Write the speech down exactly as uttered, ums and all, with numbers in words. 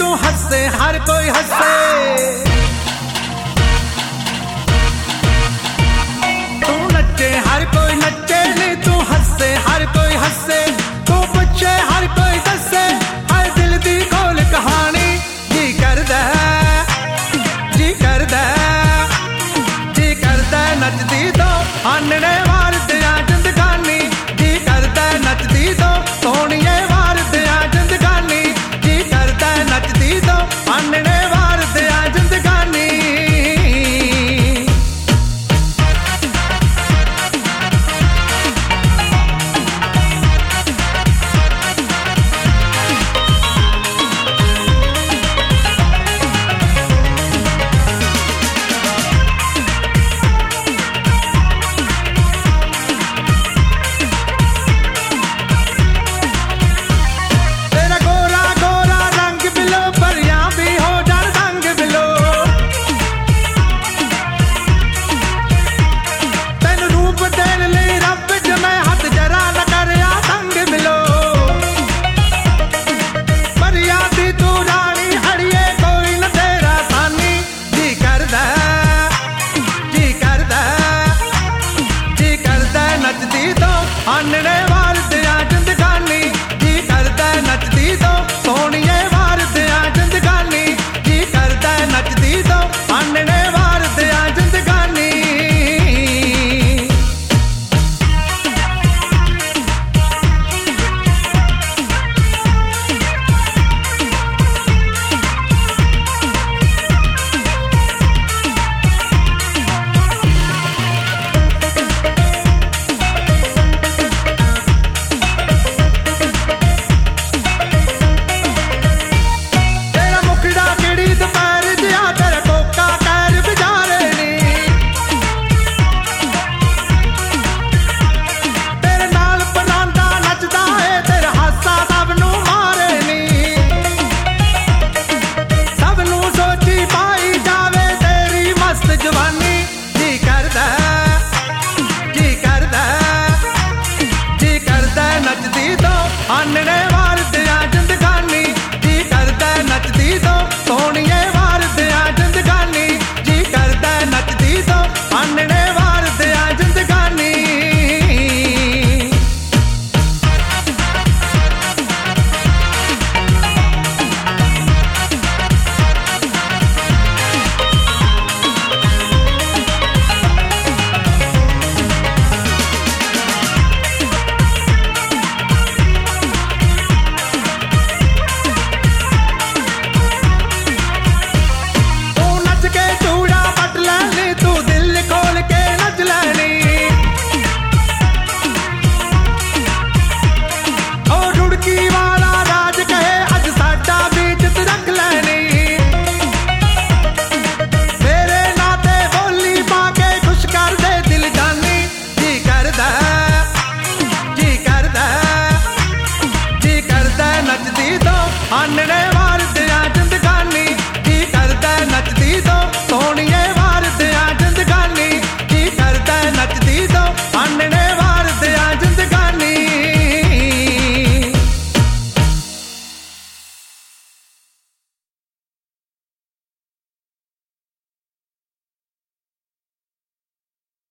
तू हंसे हर कोई हंसे, तू नचे हर कोई नचे नी, तू हंसे हर कोई हंसे, तू पूछे हर कोई दसे, हर दिल दी खोल कहानी। जी करदा जी करदा जी करदा नचदी तो आनने वार दियां जिंदगानी। जी करदा नचदी तो सोहणिए वार दियां जिंदगानी। जी करदा नचदी तो आनने वार दियां जिंदगानी। आनने वार दियां जिंदगानी। जी करदा नचदी तो सोहणिए वार दियां जिंदगानी। जी करदा नचदी तो आनने वार दियां जिंदगानी। आनने वार दियां जिंदगानी। जी करदा नचदी तो सोहणिए वार दियां जिंदगानी। जी करदा नचदी तो आनने वार दियां जिंदगानी। नचदी तो आनने